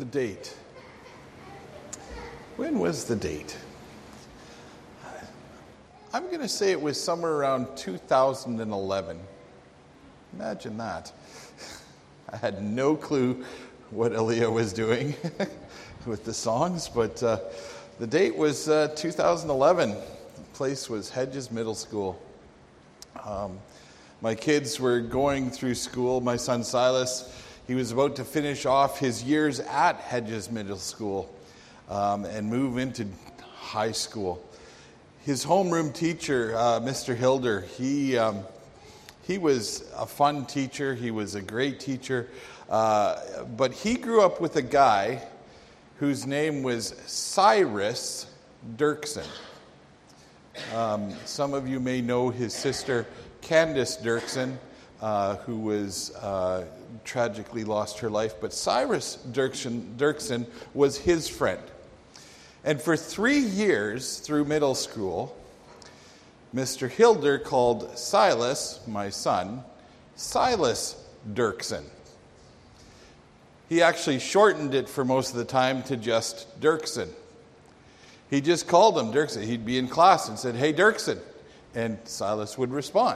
the date? When was the date? I'm going to say it was somewhere around 2011. Imagine that. I had no clue what Aaliyah was doing with the songs, but the date was 2011. The place was Hedges Middle School. My kids were going through school. My son Silas, he was about to finish off his years at Hedges Middle School and move into high school. His homeroom teacher, Mr. Hilder, he was a fun teacher. He was a great teacher. But he grew up with a guy whose name was Cyrus Dirksen. Some of you may know his sister, Candace Dirksen, who was tragically lost her life. But Cyrus Dirksen was his friend. And for 3 years through middle school, Mr. Hilder called Silas, my son, Silas Dirksen. He actually shortened it for most of the time to just Dirksen. He just called him Dirksen. He'd be in class and said, "Hey, Dirksen," and Silas would respond.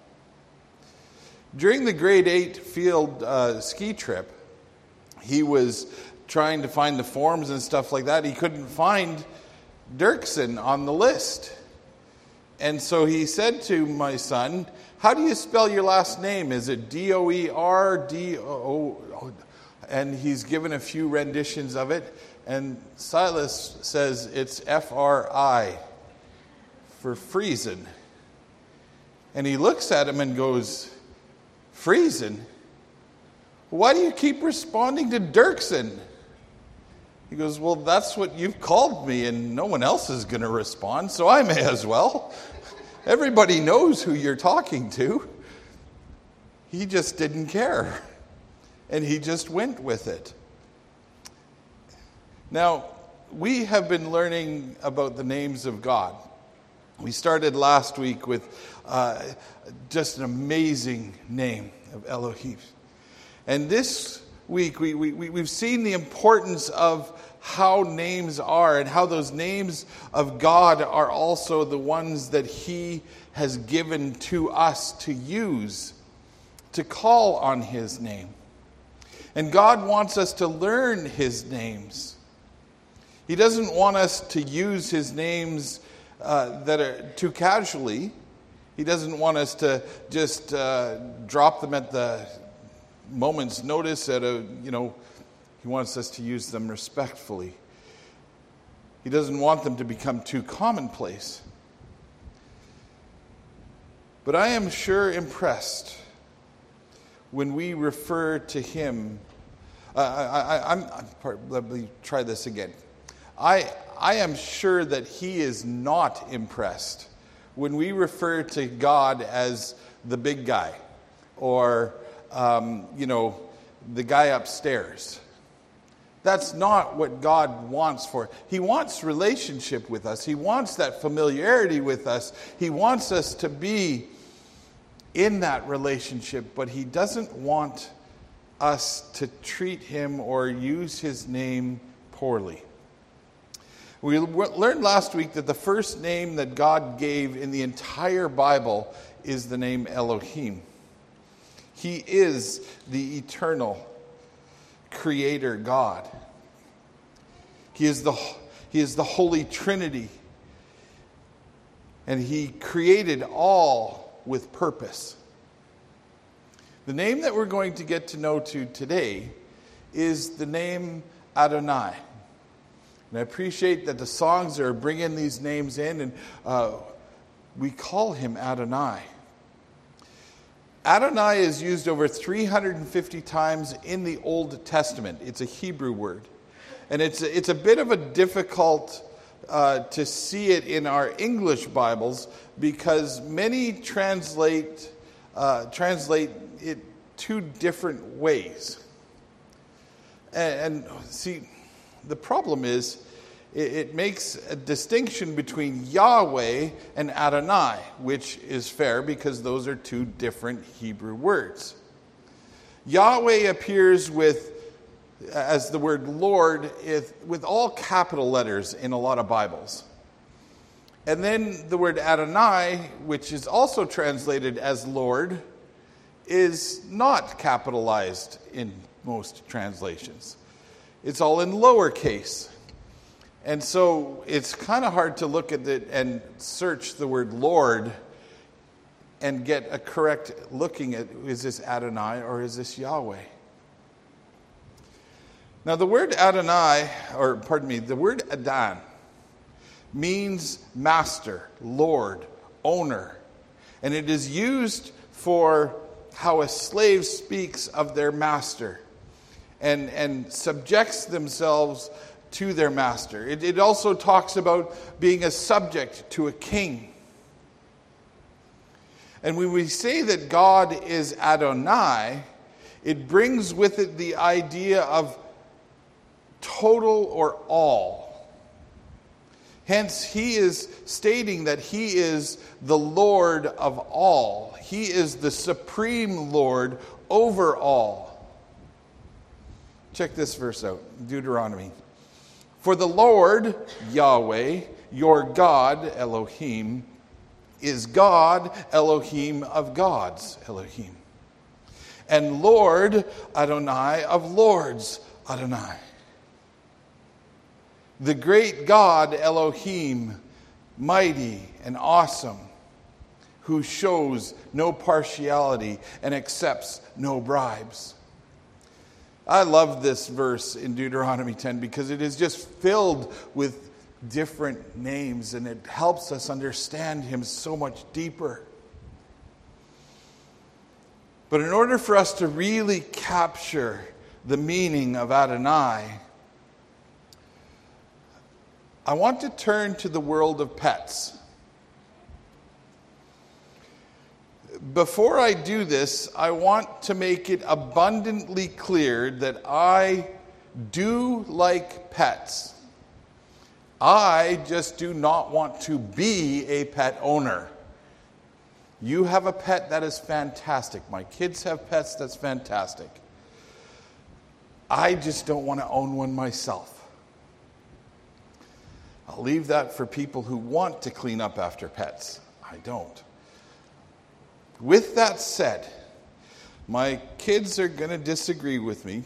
During the grade 8 field ski trip, he was trying to find the forms and stuff like that. He couldn't find Dirksen on the list. And so he said to my son, "How do you spell your last name? Is it D-O-E-R, D-O-O?" And he's given a few renditions of it. And Silas says it's F-R-I for Friesen. And he looks at him and goes, "Friesen? Why do you keep responding to Dirksen?" He goes, "Well, that's what you've called me, and no one else is going to respond, so I may as well. Everybody knows who you're talking to." He just didn't care, and he just went with it. Now, we have been learning about the names of God. We started last week with just an amazing name of Elohim. And this week, we've seen the importance of how names are and how those names of God are also the ones that He has given to us to use, to call on His name. And God wants us to learn His names. He doesn't want us to use His names that are too casually. He doesn't want us to just drop them at the moment's notice He wants us to use them respectfully. He doesn't want them to become too commonplace. But I am sure impressed when we refer to Him. Let me try this again. I am sure that He is not impressed when we refer to God as the big guy or the guy upstairs. That's not what God wants for. He wants relationship with us. He wants that familiarity with us. He wants us to be in that relationship, but He doesn't want us to treat Him or use His name poorly. We learned last week that the first name that God gave in the entire Bible is the name Elohim. He is the eternal Creator God. He is the Holy Trinity. And He created all with purpose. The name that we're going to get to know today is the name Adonai. And I appreciate that the songs are bringing these names in, and we call Him Adonai. Adonai is used over 350 times in the Old Testament. It's a Hebrew word. And it's a bit of a difficult to see it in our English Bibles because many translate it two different ways. And see, the problem is it makes a distinction between Yahweh and Adonai, which is fair because those are two different Hebrew words. Yahweh appears with as the word Lord with all capital letters in a lot of Bibles. And then the word Adonai, which is also translated as Lord, is not capitalized in most translations. It's all in lowercase. And so it's kind of hard to look at it and search the word Lord and get a correct looking at, is this Adonai or is this Yahweh? Now the word Adonai, the word Adon means master, lord, owner. And it is used for how a slave speaks of their master and subjects themselves to their master. It also talks about being a subject to a king. And when we say that God is Adonai, it brings with it the idea of total or all. Hence, he is stating that he is the Lord of all. He is the supreme Lord over all. Check this verse out, Deuteronomy. For the Lord, Yahweh, your God, Elohim, is God, Elohim of gods, Elohim. And Lord, Adonai of lords, Adonai. The great God, Elohim, mighty and awesome, who shows no partiality and accepts no bribes. I love this verse in Deuteronomy 10 because it is just filled with different names and it helps us understand him so much deeper. But in order for us to really capture the meaning of Adonai, I want to turn to the world of pets. Before I do this, I want to make it abundantly clear that I do like pets. I just do not want to be a pet owner. You have a pet, that is fantastic. My kids have pets, that's fantastic. I just don't want to own one myself. I'll leave that for people who want to clean up after pets. I don't. With that said, my kids are going to disagree with me,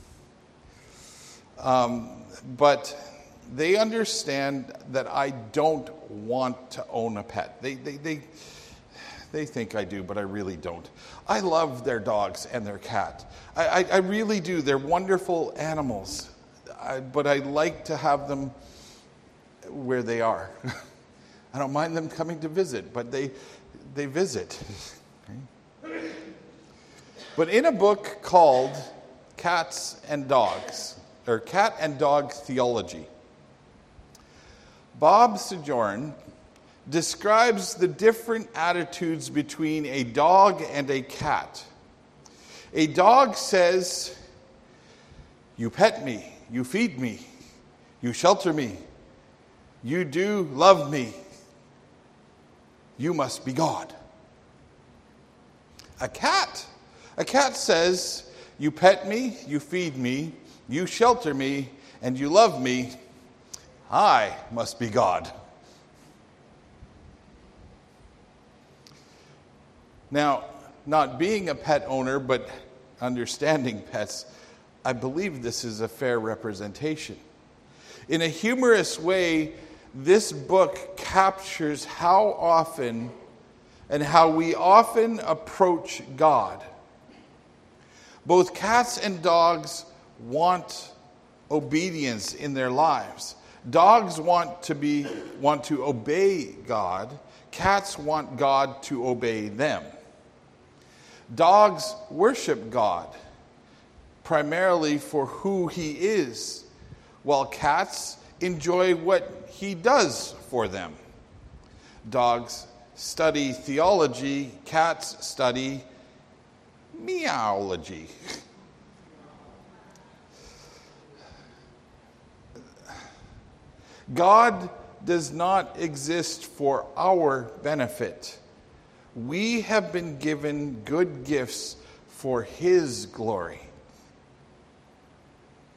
but they understand that I don't want to own a pet. They think I do, but I really don't. I love their dogs and their cat. I really do. They're wonderful animals, but I like to have them where they are. I don't mind them coming to visit, but they visit. But in a book called Cats and Dogs, or Cat and Dog Theology, Bob Sojourn describes the different attitudes between a dog and a cat. A dog says, "You pet me, you feed me, you shelter me, you do love me, you must be God." A cat says, "You pet me, you feed me, you shelter me, and you love me, I must be God." Now, not being a pet owner, but understanding pets, I believe this is a fair representation. In a humorous way, this book captures how often and how we often approach God. Both cats and dogs want obedience in their lives. Dogs want to obey God. Cats want God to obey them. Dogs worship God primarily for who he is, while cats enjoy what he does for them. Dogs study theology, cats study meowlogy. God does not exist for our benefit. We have been given good gifts for his glory.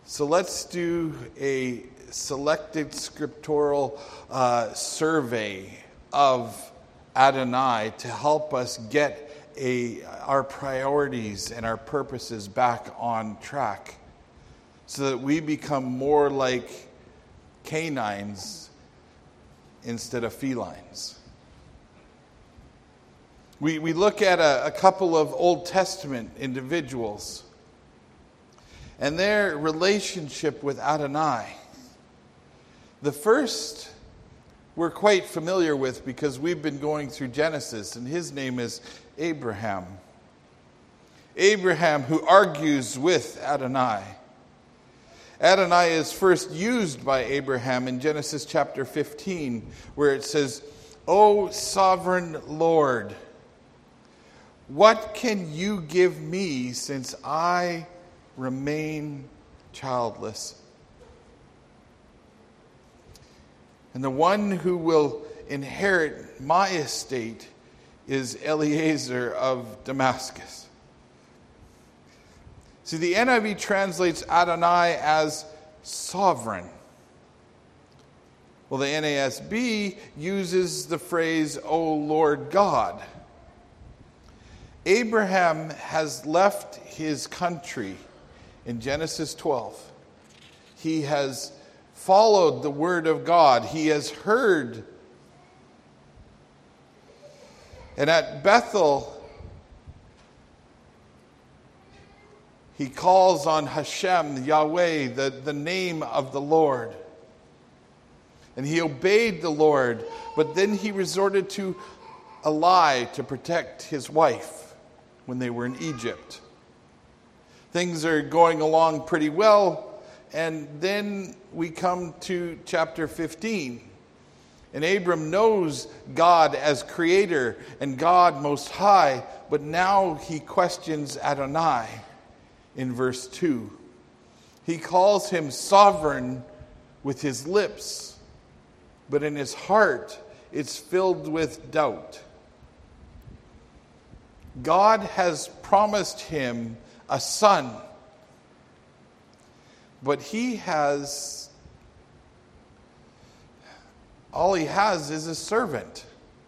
So let's do a selected scriptural survey of Adonai to help us get our priorities and our purposes back on track so that we become more like canines instead of felines. We look at a couple of Old Testament individuals and their relationship with Adonai. The first we're quite familiar with because we've been going through Genesis, and his name is Abraham. Abraham, who argues with Adonai. Adonai is first used by Abraham in Genesis chapter 15, where it says, "O sovereign Lord, what can you give me since I remain childless? And the one who will inherit my estate is Eliezer of Damascus." See, the NIV translates Adonai as sovereign. Well, the NASB uses the phrase, "O Lord God." Abraham has left his country in Genesis 12. He has followed the word of God. He has heard. And at Bethel, he calls on Hashem, Yahweh, the name of the Lord. And he obeyed the Lord, but then he resorted to a lie to protect his wife when they were in Egypt. Things are going along pretty well, and then we come to chapter 15. And Abram knows God as creator and God most high, but now he questions Adonai in verse 2. He calls him sovereign with his lips, but in his heart it's filled with doubt. God has promised him a son, but all he has is a servant.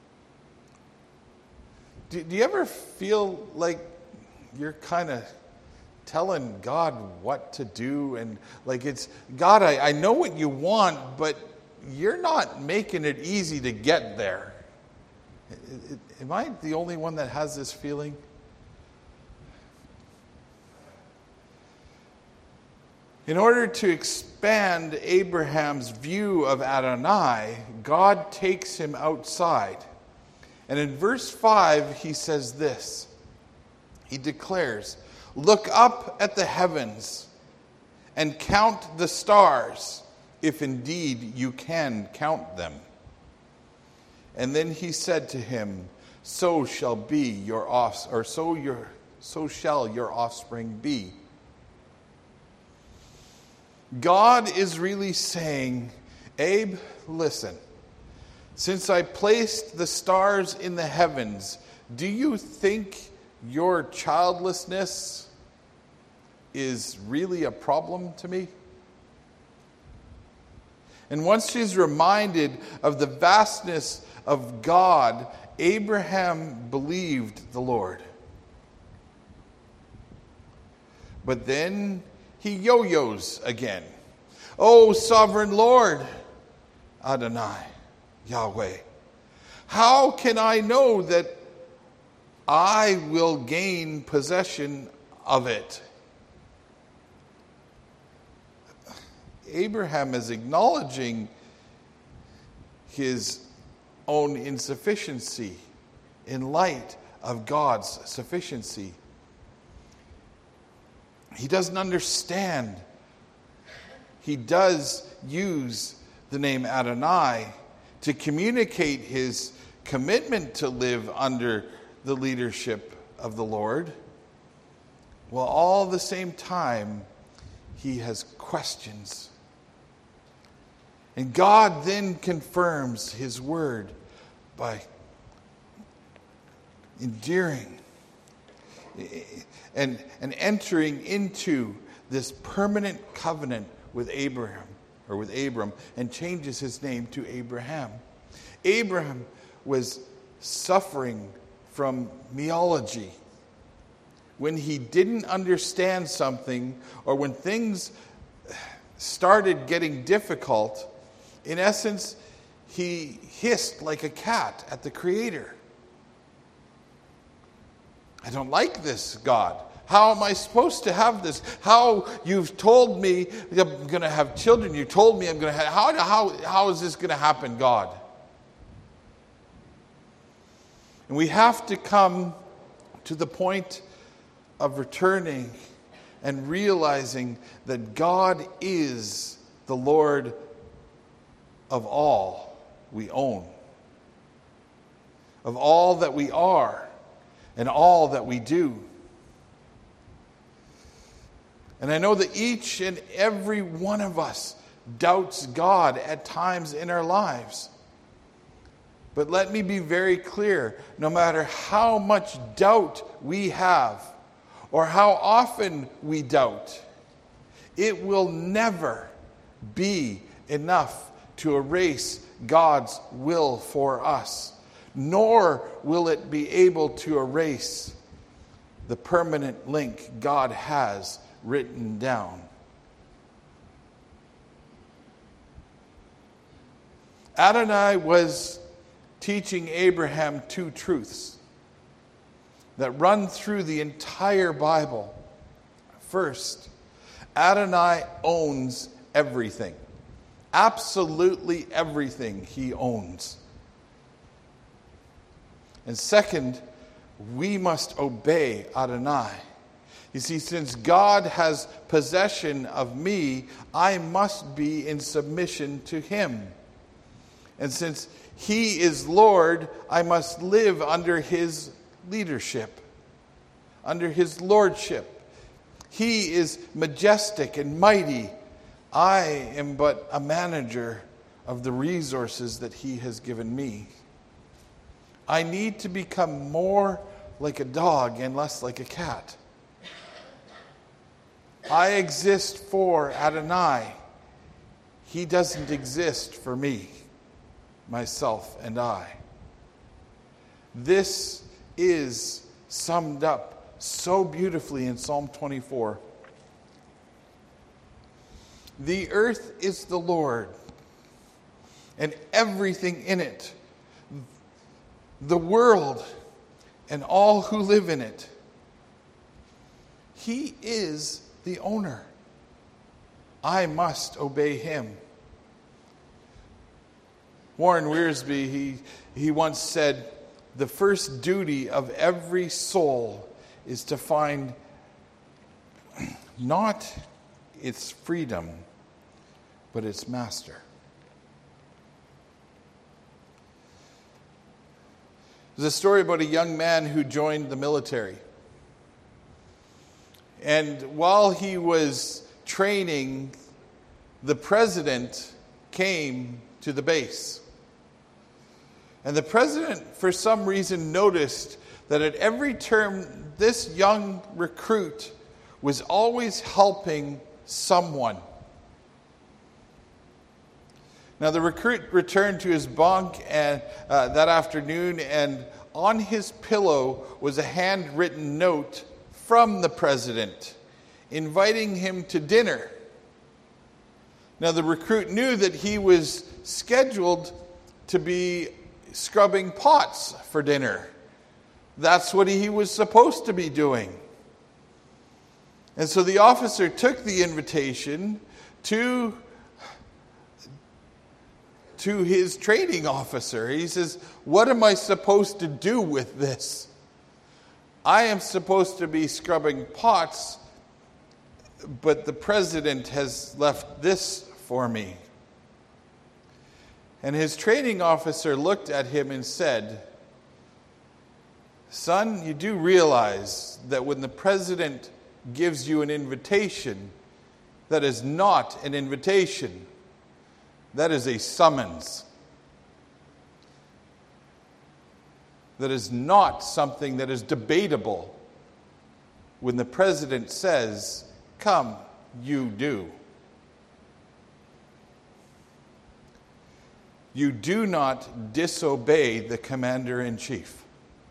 Do you ever feel like you're kind of telling God what to do? And like it's, God, I know what you want, but you're not making it easy to get there. Am I the only one that has this feeling? In order to expand Abraham's view of Adonai, God takes him outside. And in verse 5, he says this. He declares, "Look up at the heavens and count the stars, if indeed you can count them." And then he said to him, so shall your offspring be. God is really saying, Abe, listen, since I placed the stars in the heavens, do you think your childlessness is really a problem to me? And once she's reminded of the vastness of God, Abraham believed the Lord. But then he yo-yos again. "Oh, sovereign Lord, Adonai, Yahweh, how can I know that I will gain possession of it?" Abraham is acknowledging his own insufficiency in light of God's sufficiency. He doesn't understand. He does use the name Adonai to communicate his commitment to live under the leadership of the Lord, while all the same time he has questions. And God then confirms his word by endearing and entering into this permanent covenant with Abraham, or with Abram, and changes his name to Abraham. Abraham was suffering from meology. When he didn't understand something, or when things started getting difficult, in essence, he hissed like a cat at the Creator. I don't like this, God. How am I supposed to have this? How you've told me I'm going to have children. You told me I'm going to have... How is this going to happen, God? And we have to come to the point of returning and realizing that God is the Lord of all we own, of all that we are, and all that we do. And I know that each and every one of us doubts God at times in our lives. But let me be very clear, no matter how much doubt we have, or how often we doubt, it will never be enough to erase God's will for us, nor will it be able to erase the permanent link God has written down. Adonai was teaching Abraham two truths that run through the entire Bible. First, Adonai owns everything. Absolutely everything he owns. And second, we must obey Adonai. You see, since God has possession of me, I must be in submission to him. And since he is Lord, I must live under his leadership, under his lordship. He is majestic and mighty. I am but a manager of the resources that he has given me. I need to become more like a dog and less like a cat. I exist for Adonai. He doesn't exist for me, myself, and I. This is summed up so beautifully in Psalm 24. The earth is the Lord, and everything in it, the world, and all who live in it. He is the owner. I must obey him. Warren Wiersbe, he once said, the first duty of every soul is to find not its freedom, but its master. There's a story about a young man who joined the military. And while he was training, the president came to the base. And the president, for some reason, noticed that at every turn, this young recruit was always helping someone. Now, the recruit returned to his bunk that afternoon, and on his pillow was a handwritten note from the president, inviting him to dinner. Now, the recruit knew that he was scheduled to be scrubbing pots for dinner. That's what he was supposed to be doing. And so the officer took the invitation to his training officer. He says, "What am I supposed to do with this? I am supposed to be scrubbing pots, but the president has left this for me." And his training officer looked at him and said, "Son, you do realize that when the president gives you an invitation, that is not an invitation. That is a summons. That is not something that is debatable. When the president says, 'Come, you do. You do not disobey the commander-in-chief.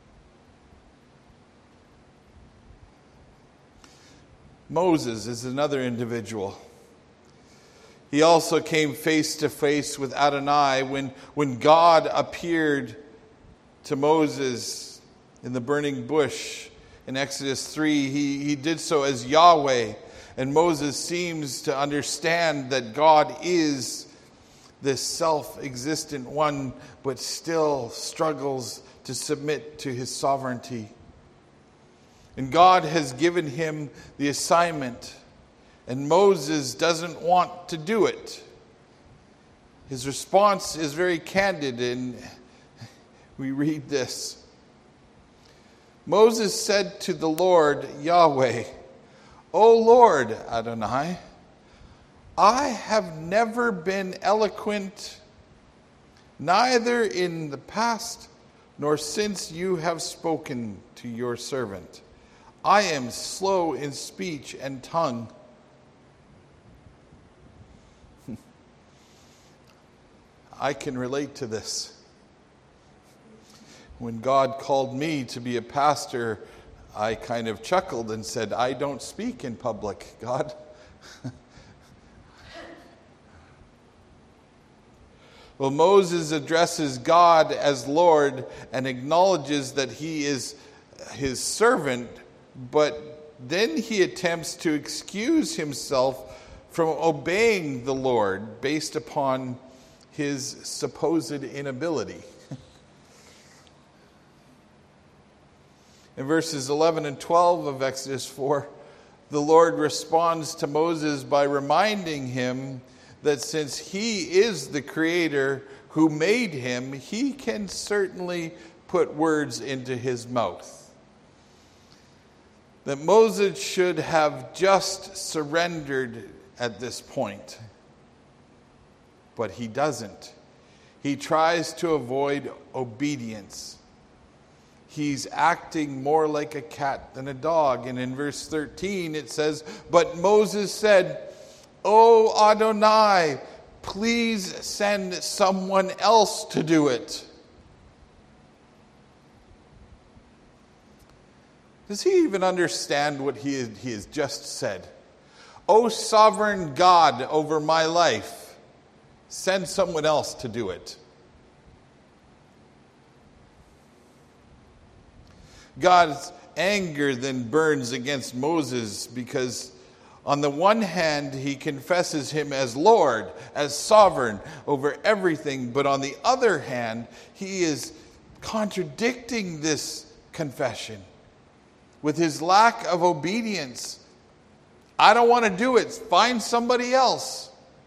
Moses is another individual. He also came face to face with Adonai when God appeared to Moses in the burning bush in Exodus 3. He did so as Yahweh, and Moses seems to understand that God is this self-existent one, but still struggles to submit to his sovereignty. And God has given him the assignment, and Moses doesn't want to do it. His response is very candid, and we read this. Moses said to the Lord, Yahweh, O Lord Adonai, I have never been eloquent, neither in the past nor since you have spoken to your servant. I am slow in speech and tongue. I can relate to this. When God called me to be a pastor, I kind of chuckled and said, I don't speak in public, God. Well, Moses addresses God as Lord and acknowledges that he is his servant, but then he attempts to excuse himself from obeying the Lord based upon his supposed inability. In verses 11 and 12 of Exodus 4, the Lord responds to Moses by reminding him that since he is the creator who made him, he can certainly put words into his mouth. That Moses should have just surrendered at this point. But he doesn't. He tries to avoid obedience. He's acting more like a cat than a dog. And in verse 13 it says, But Moses said, O Adonai, please send someone else to do it. Does he even understand what he has just said? O sovereign God over my life, send someone else to do it. God's anger then burns against Moses because on the one hand, he confesses him as Lord, as sovereign over everything. But on the other hand, he is contradicting this confession with his lack of obedience. I don't want to do it. Find somebody else.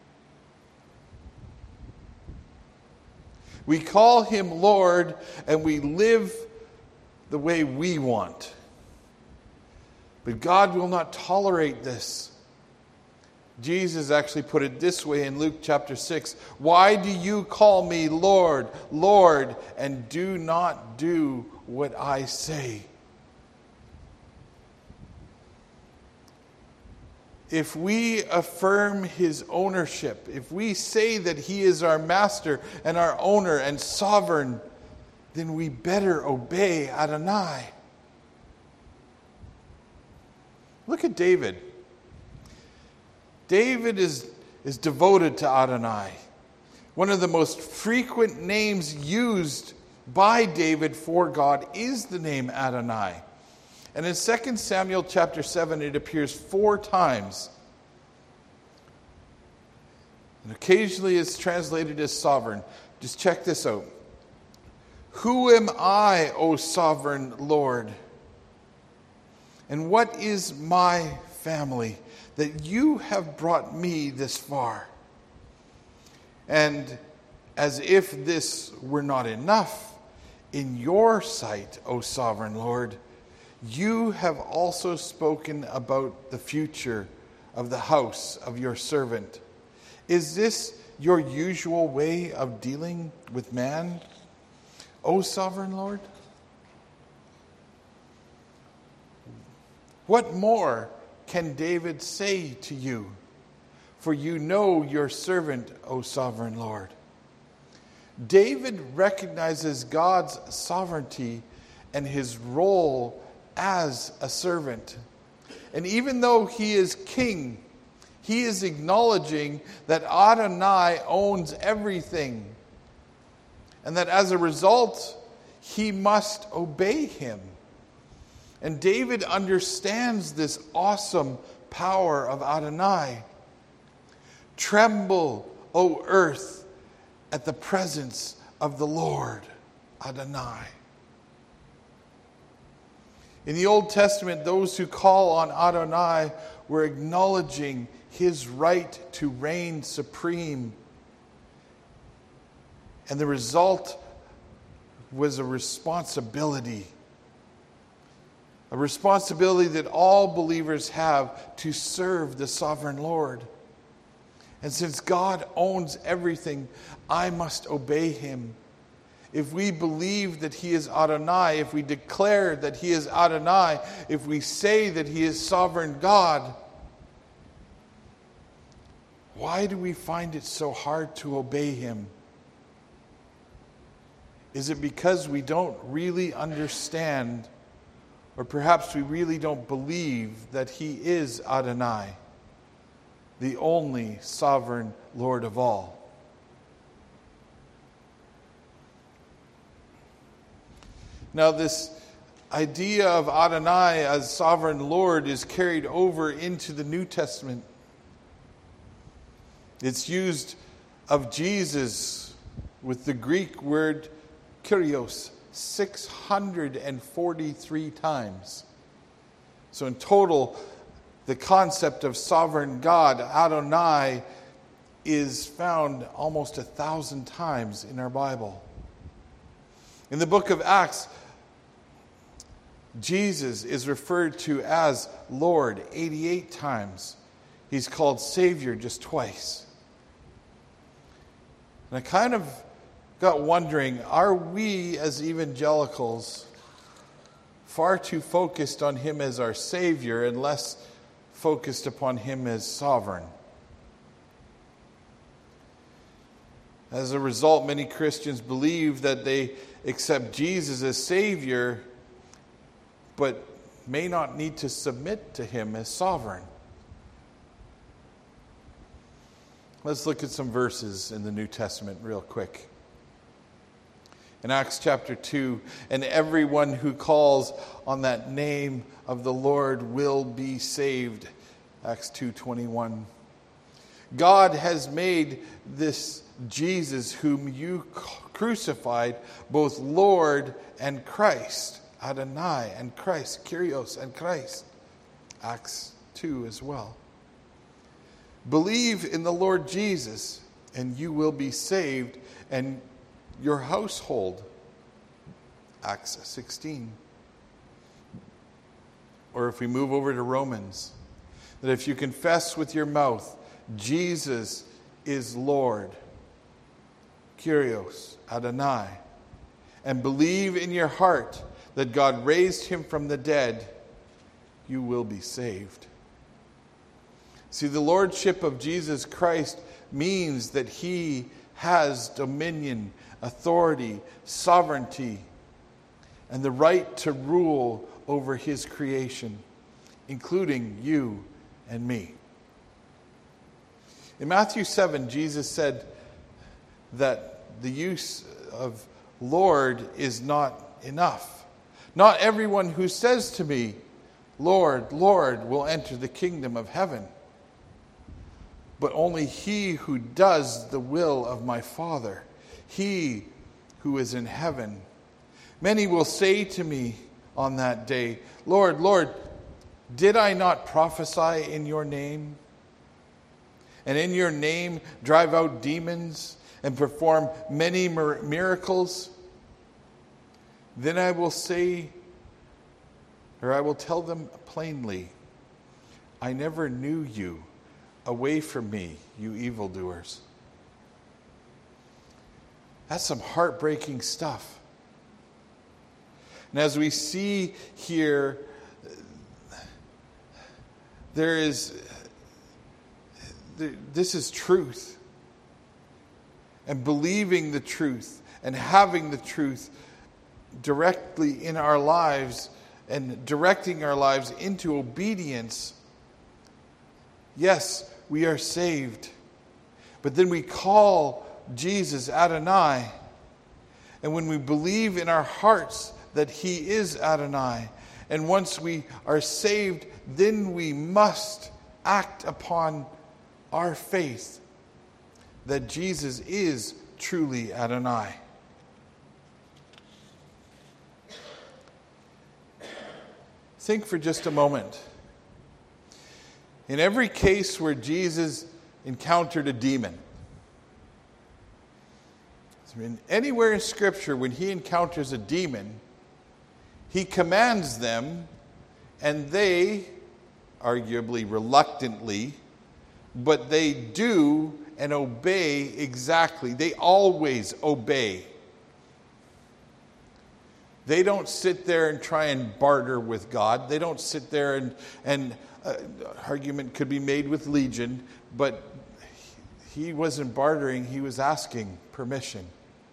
We call him Lord and we live the way we want. But God will not tolerate this. Jesus actually put it this way in Luke chapter 6. Why do you call me Lord, Lord, and do not do what I say? If we affirm his ownership, if we say that he is our master and our owner and sovereign, then we better obey Adonai. Look at David. David is devoted to Adonai. One of the most frequent names used by David for God is the name Adonai. And in 2 Samuel chapter 7, it appears 4 times. And occasionally it's translated as sovereign. Just check this out. Who am I, O sovereign Lord? And what is my family that you have brought me this far? And as if this were not enough, in your sight, O sovereign Lord, you have also spoken about the future of the house of your servant. Is this your usual way of dealing with man, O sovereign Lord? What more can David say to you? For you know your servant, O sovereign Lord. David recognizes God's sovereignty and his role as a servant. And even though he is king, he is acknowledging that Adonai owns everything, and that as a result, he must obey him. And David understands this awesome power of Adonai. Tremble, O earth, at the presence of the Lord, Adonai. In the Old Testament, those who call on Adonai were acknowledging his right to reign supreme. And the result was a responsibility that all believers have to serve the sovereign Lord. And since God owns everything, I must obey him. If we believe that he is Adonai, if we declare that he is Adonai, if we say that he is sovereign God, why do we find it so hard to obey him? Is it because we don't really understand, or perhaps we really don't believe that he is Adonai, the only sovereign Lord of all? Now, this idea of Adonai as sovereign Lord is carried over into the New Testament. It's used of Jesus with the Greek word Kyrios 643 times. So in total, the concept of sovereign God, Adonai, is found almost 1,000 times in our Bible. In the book of Acts, Jesus is referred to as Lord 88 times. He's called Savior just twice. And I kind of got wondering, are we as evangelicals far too focused on him as our Savior and less focused upon him as sovereign? As a result, many Christians believe that they accept Jesus as Savior, but may not need to submit to him as sovereign. Let's look at some verses in the New Testament real quick. In Acts chapter 2, and everyone who calls on that name of the Lord will be saved. Acts 2:21. God has made this Jesus whom you crucified both Lord and Christ. Adonai and Christ, Kyrios and Christ. Acts 2 as well. Believe in the Lord Jesus, and you will be saved, and your household. Acts 16. Or if we move over to Romans, that if you confess with your mouth, Jesus is Lord, Kyrios, Adonai, and believe in your heart that God raised him from the dead, you will be saved. See, the lordship of Jesus Christ means that he has dominion, authority, sovereignty, and the right to rule over his creation, including you and me. In Matthew 7, Jesus said that the use of Lord is not enough. Not everyone who says to me, Lord, Lord, will enter the kingdom of heaven, but only he who does the will of my Father, he who is in heaven. Many will say to me on that day, Lord, Lord, did I not prophesy in your name? And in your name drive out demons and perform many miracles? Then I will say, or I will tell them plainly, I never knew you. Away from me, you evildoers. That's some heartbreaking stuff. And as we see here, this is truth. And believing the truth and having the truth directly in our lives and directing our lives into obedience. Yes, we are saved. But then we call Jesus Adonai. And when we believe in our hearts that He is Adonai, and once we are saved, then we must act upon our faith that Jesus is truly Adonai. Think for just a moment. In every case where Jesus encountered a demon, anywhere in Scripture when He encounters a demon, He commands them, and they, arguably reluctantly, but they do and obey exactly. They always obey. They don't sit there and try and barter with God. They don't sit there and argument could be made with Legion, but he wasn't bartering, he was asking permission.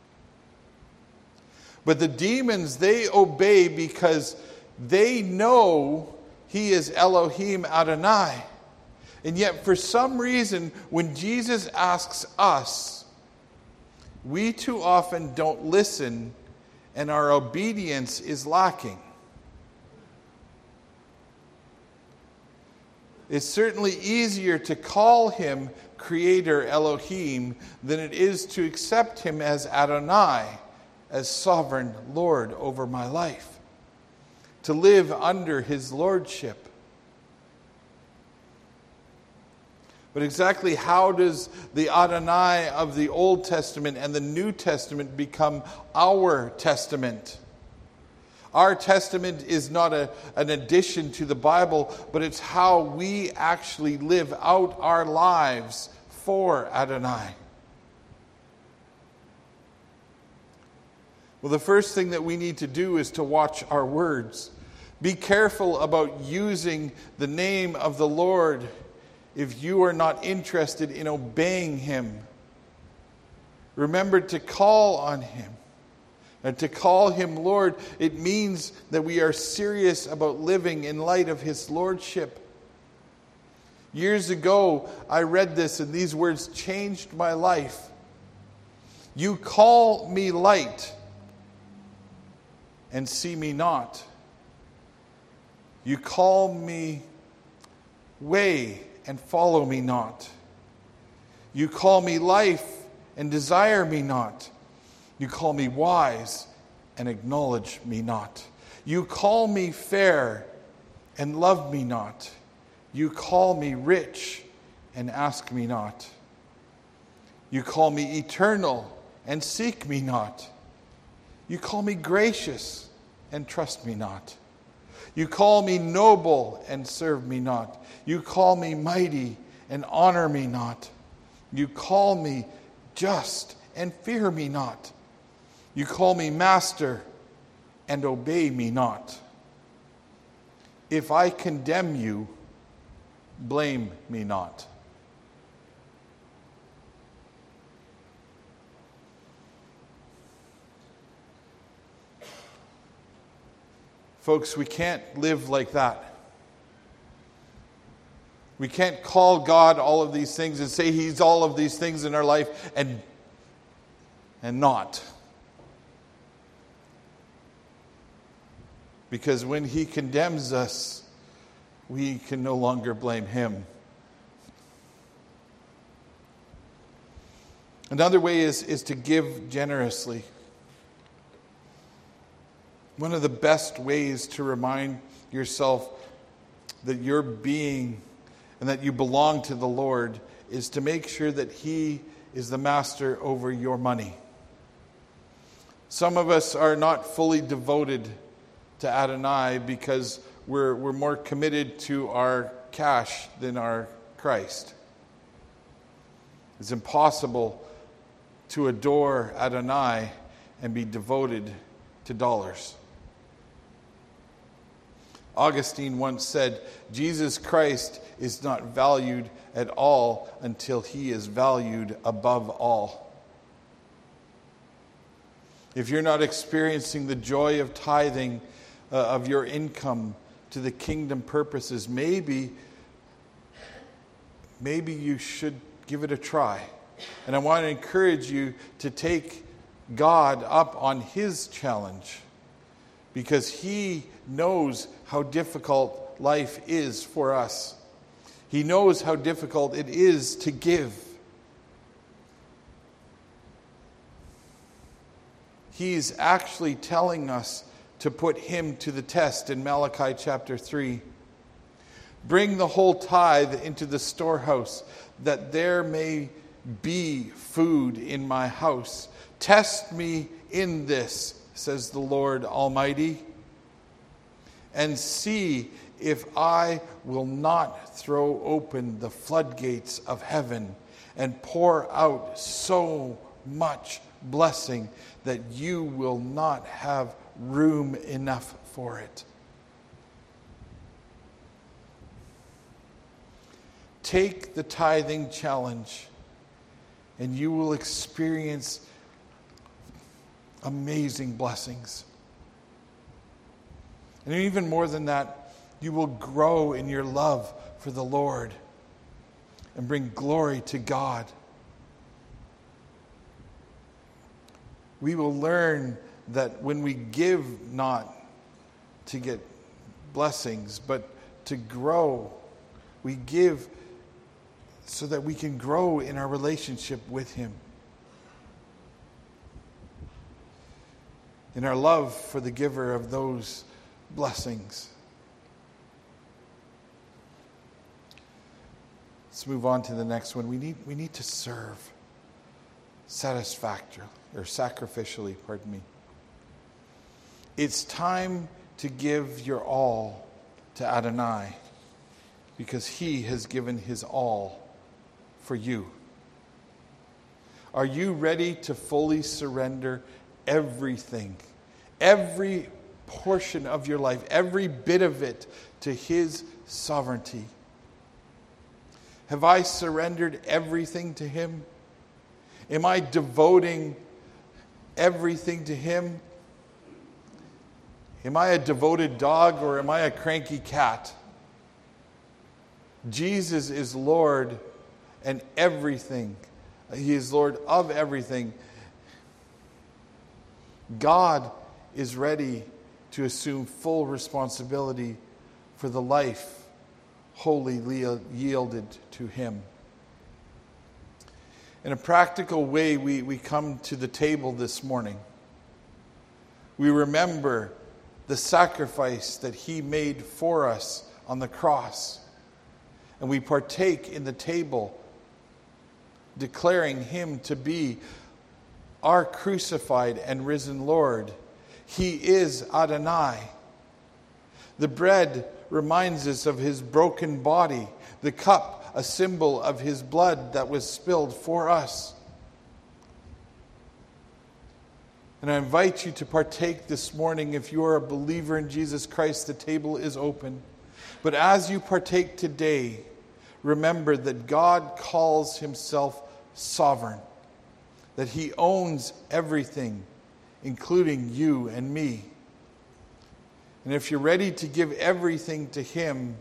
But the demons, they obey because they know He is Elohim Adonai. And yet, for some reason, when Jesus asks us, we too often don't listen, and our obedience is lacking. It's certainly easier to call Him Creator Elohim than it is to accept Him as Adonai, as sovereign Lord over my life, to live under His lordship. But exactly how does the Adonai of the Old Testament and the New Testament become our testament? Our testament is not an addition to the Bible, but it's how we actually live out our lives for Adonai. Well, the first thing that we need to do is to watch our words. Be careful about using the name of the Lord if you are not interested in obeying Him. Remember to call on Him. And to call Him Lord, it means that we are serious about living in light of His lordship. Years ago, I read this and these words changed my life. You call me light and see me not. You call me way and follow me not. You call me life and desire me not. You call me wise and acknowledge me not. You call me fair and love me not. You call me rich and ask me not. You call me eternal and seek me not. You call me gracious and trust me not. You call me noble and serve me not. You call me mighty and honor me not. You call me just and fear me not. You call me master and obey me not. If I condemn you, blame me not. Folks, we can't live like that. We can't call God all of these things and say He's all of these things in our life and not. Because when He condemns us, we can no longer blame Him. Another way is to give generously. One of the best ways to remind yourself that you're being and that you belong to the Lord is to make sure that He is the master over your money. Some of us are not fully devoted to Adonai because we're more committed to our cash than our Christ. It's impossible to adore Adonai and be devoted to dollars. Augustine once said, Jesus Christ is not valued at all until he is valued above all. If you're not experiencing the joy of tithing of your income to the kingdom purposes, maybe you should give it a try. And I want to encourage you to take God up on his challenge, because he knows how difficult life is for us. He knows how difficult it is to give. He's actually telling us to put him to the test in Malachi chapter 3. Bring the whole tithe into the storehouse, that there may be food in my house. Test me in this, says the Lord Almighty, and see if I will not throw open the floodgates of heaven and pour out so much blessing that you will not have room enough for it. Take the tithing challenge, and you will experience amazing blessings. And even more than that, you will grow in your love for the Lord and bring glory to God. We will learn that when we give, not to get blessings, but to grow, we give so that we can grow in our relationship with him, in our love for the giver of those blessings. Let's move on to the next one. We need to serve sacrificially. It's time to give your all to Adonai, because he has given his all for you. Are you ready to fully surrender everything, every portion of your life, every bit of it, to his sovereignty? Have I surrendered everything to him? Am I devoting everything to him? Am I a devoted dog, or am I a cranky cat? Jesus is Lord and everything. He is Lord of everything. God is ready to assume full responsibility for the life wholly yielded to him. In a practical way, we come to the table this morning. We remember the sacrifice that he made for us on the cross. And we partake in the table, declaring him to be our crucified and risen Lord. He is Adonai. The bread reminds us of his broken body, the cup a symbol of his blood that was spilled for us. And I invite you to partake this morning. If you are a believer in Jesus Christ, the table is open. But as you partake today, remember that God calls himself sovereign, that he owns everything, including you and me. And if you're ready to give everything to him,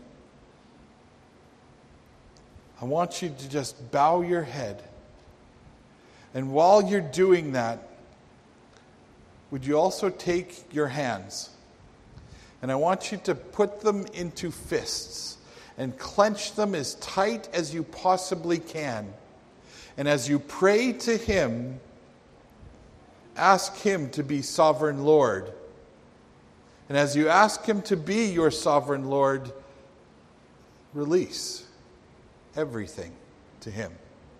I want you to just bow your head. And while you're doing that, would you also take your hands? And I want you to put them into fists and clench them as tight as you possibly can. And as you pray to him, ask him to be sovereign Lord. And as you ask him to be your sovereign Lord, release everything to him.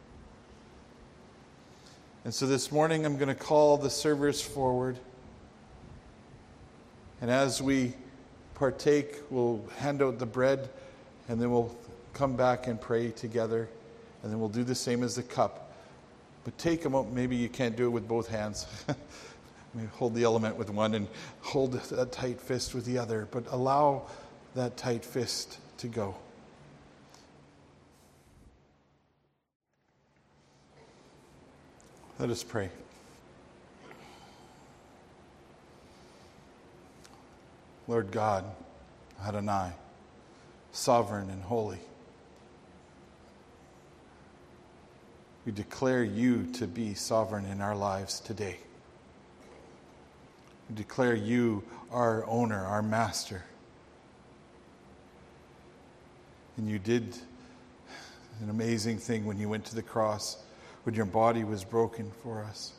And so this morning I'm going to call the servers forward. And as we partake, we'll hand out the bread, and then we'll come back and pray together. And then we'll do the same as the cup. But take them out. Maybe you can't do it with both hands. Maybe hold the element with one and hold a tight fist with the other. But allow that tight fist to go. Let us pray. Lord God, Adonai, sovereign and holy, we declare you to be sovereign in our lives today. We declare you our owner, our master. And you did an amazing thing when you went to the cross, when your body was broken for us.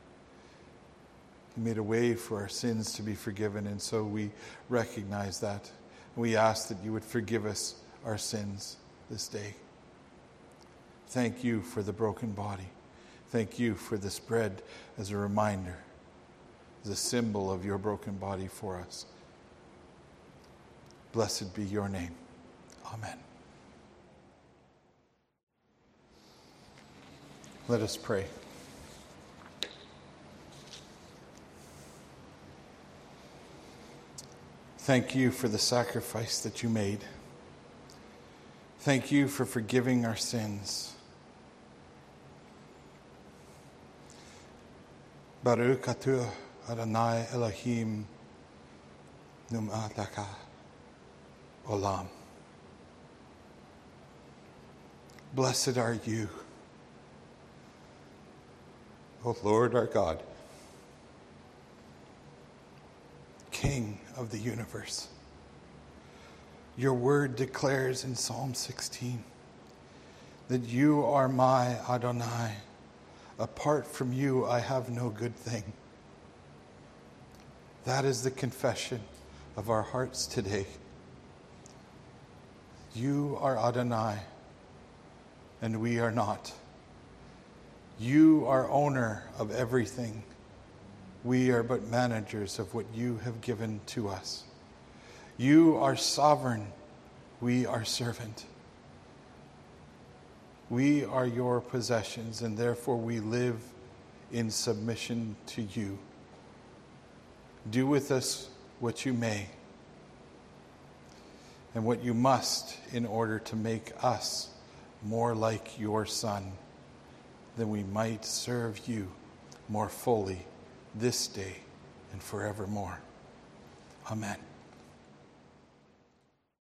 You made a way for our sins to be forgiven, and so we recognize that. We ask that you would forgive us our sins this day. Thank you for the broken body. Thank you for this bread as a reminder, as a symbol of your broken body for us. Blessed be your name. Amen. Let us pray. Thank you for the sacrifice that you made. Thank you for forgiving our sins. Baruch atah Adonai Elohim Nu'adaka Olam. Blessed are you, O Lord our God, King of the universe. Your word declares in Psalm 16 that you are my Adonai. Apart from you, I have no good thing. That is the confession of our hearts today. You are Adonai, and we are not. You are owner of everything. We are but managers of what you have given to us. You are sovereign. We are servant. We are your possessions, and therefore we live in submission to you. Do with us what you may and what you must in order to make us more like your Son, that we might serve you more fully this day and forevermore. Amen.